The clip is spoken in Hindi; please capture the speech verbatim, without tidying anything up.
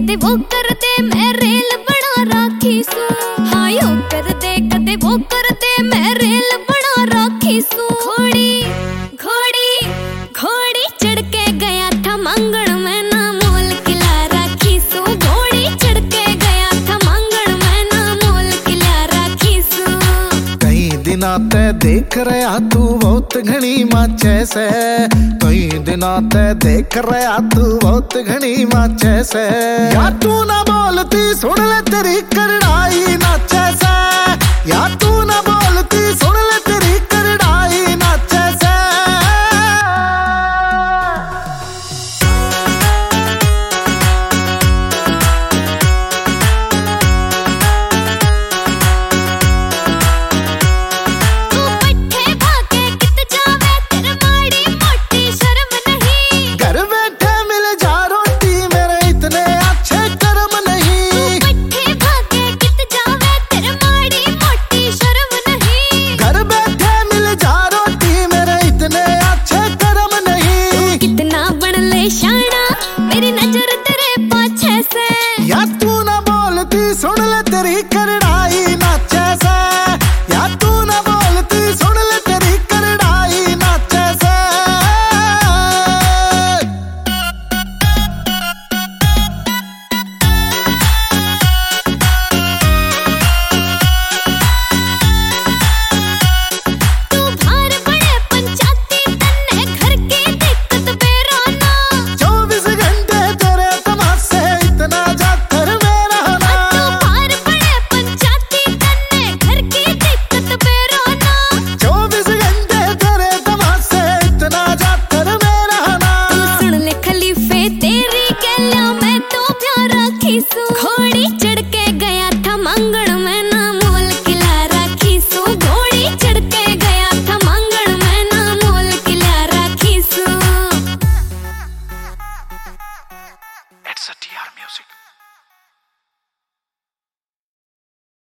कदे वो कर दे मैं रेल बना राखी सू। हाँ यो कर दे कदे वो कर दे मैं रेल बना राखी सू। घोड़ी घोड़ी घोड़ी चढ़ के गया था मांगण में ना मोल किला राखी सू। घोड़ी चढ़ के गया था मांगण में ना मोल किला राखी सू। कई दिना ते देख रहा तू बहुत घनी माचे से। कई दिना ते देख रहा तू बहुत घनी माचे से। या तू ना बोलती सुन ले तेरी करड़ाई नाचे से।